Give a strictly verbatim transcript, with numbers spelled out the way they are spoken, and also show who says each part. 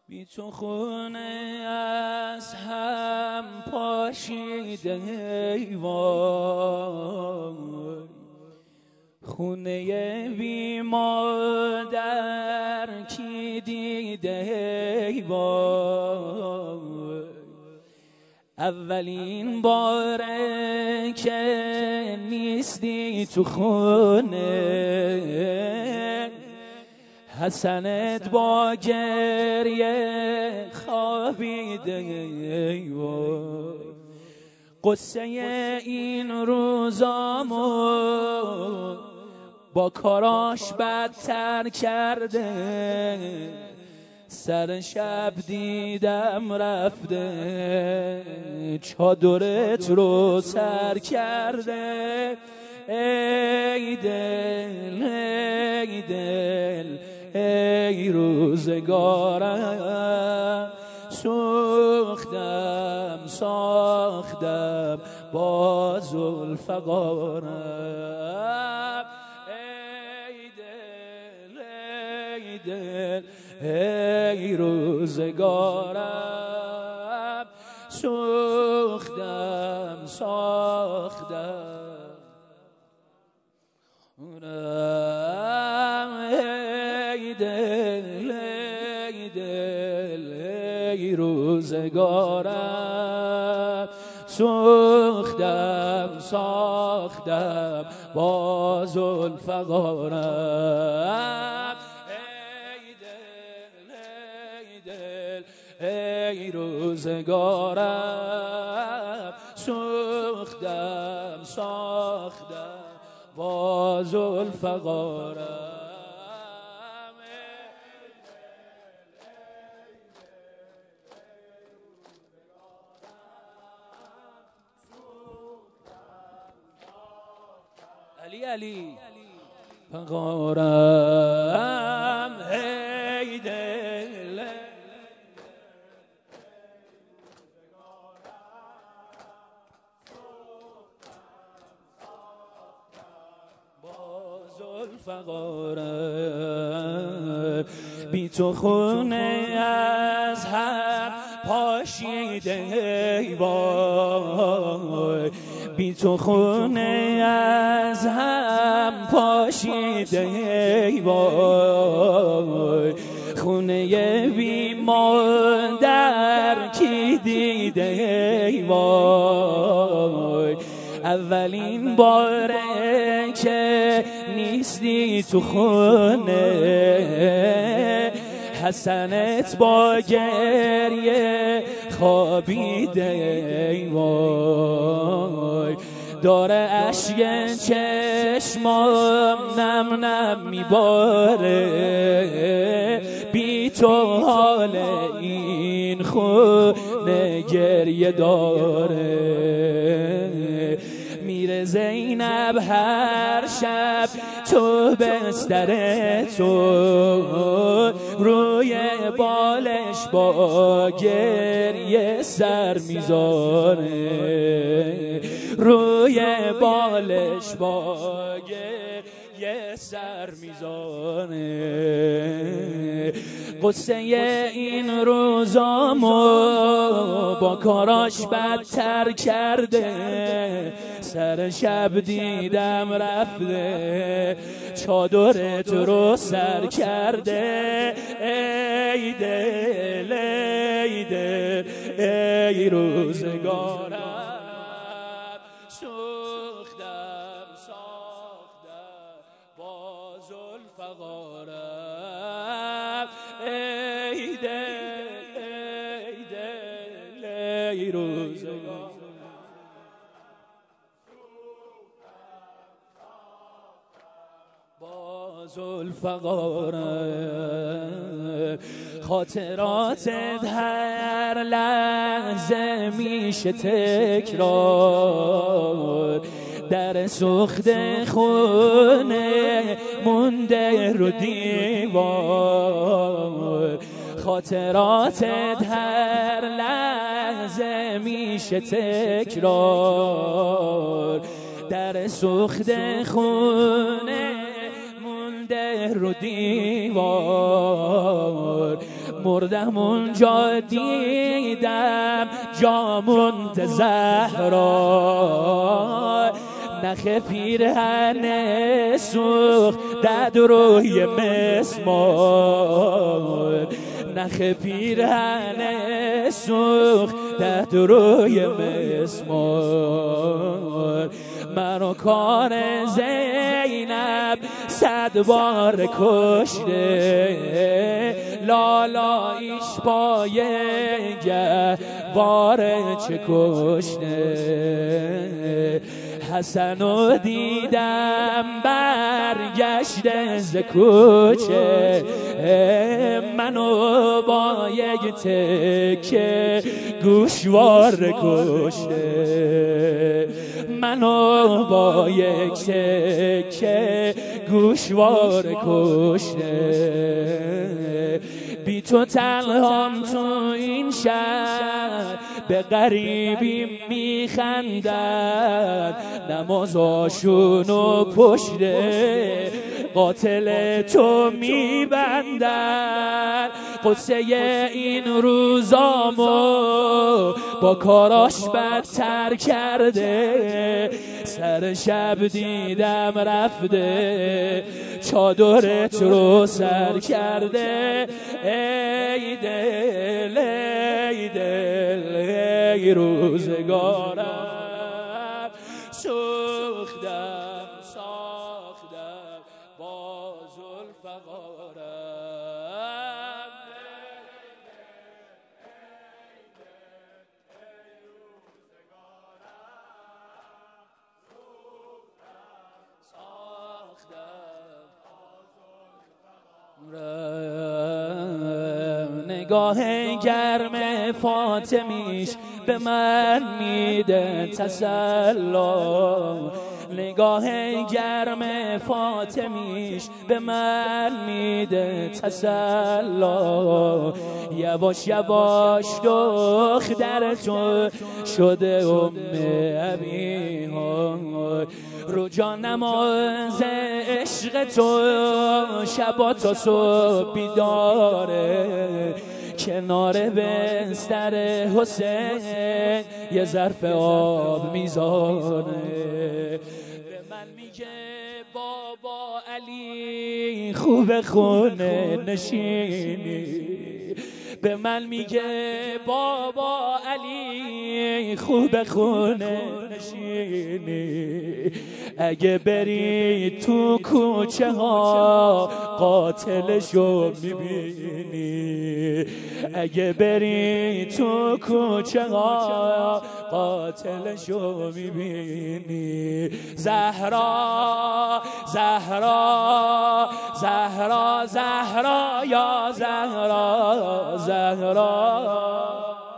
Speaker 1: بی تو خونه از هم پاشیده ای وای، خونه بی مادر کی دیده ای وای، اولین باره که نیستی تو خونه حسنت با گریه خوابیده ای وای، قصه این روزامو با کاراش بدتر کرده، سر شب دیدم رفته چادرت رو سر کرده. ای دل ای دل ای روزگارم، سوختم ساختم با ذوالفقارم. ای دل ای دل ای روزگارم، سوختم ساختم. ای دل ای دل ای روزگارم، سوختم ساختم با ذوالفقارم. ای دل ای دل ای روزگارم، سوختم ساختم با ذوالفقارم. علی علی فقارم. ای دل با ذوالفقارم، بی تو خونه از هم پاشیده ای وای، بی تو خونه از هم پاشیده ای وای، خونه بی مادر کی دیده ای وای، اولین باره که نیستی تو خونه حسنت با گریه خوابیده ای وای، داره اشک چشمام نم نم میباره، بی تو حال این خونه گریه داره. میره زینب هر شب تو بستر تو، روی بالش با گریه سر میذاره، روی بالش با گریه سر میذاره. قصه این روزامو با کاراش بدتر کرده، سر شب دیدم رفته چادرت رو سر کرده. ای دل ای دل ای روزگارم، سوختم ساختم با ذوالفقارم. ای دل ای دل ای روزگارم، با ذوالفقارم. خاطراتت هر لحظه میشه تکرار، در سوخت خونه مونده رو دیوار، خاطراتت هر لحظه میشه تکرار، در سوخت خونه مونده رو دیوار. مردم اونجا دیدم جاموند زهرا، نخ پیرهن سوخت دد روی مسمار، نخ پیرهن سوخت دد روی مسمار. منو کار زینب صد بار کشته، لالایش پایه گهواره چه کشته. حسنو دیدم برگشته ز کوچه، منو با یک تکه گوشوار کشته، منو با یک تکه گوشوار کشته. بی تو تنهام تو این شهر به غریبی میخندن، نمازاشونو پشت قاتل تو میبندن. قصه این روزامو با کاراش بدتر کرده، سر شب دیدم رفته چادرت رو سر کرده. ای دل ای دل ای روزگارم، سوختم ساختم با زلفقارم. نگاه گرم فاطمیش به من میده تسلا، نگاه گرم فاطمیش به من میده تسلا. یواش یواش دختر تو شده ام ابیها، رو جان نماز عشق تو شبا تا صبح بیداره. کنار بستر حسین یه ظرف آب میذاره. به من میگه بابا علی خوب خونه نشینی، به من میگه بابا علی خوب خونه نشینی. اگه بری تو کوچه ها قاتلشو میبینی، اگه بری تو کوچه ها قاتلشو میبینی. زهرا زهرا زهرا زهرا یا زهرا زهرا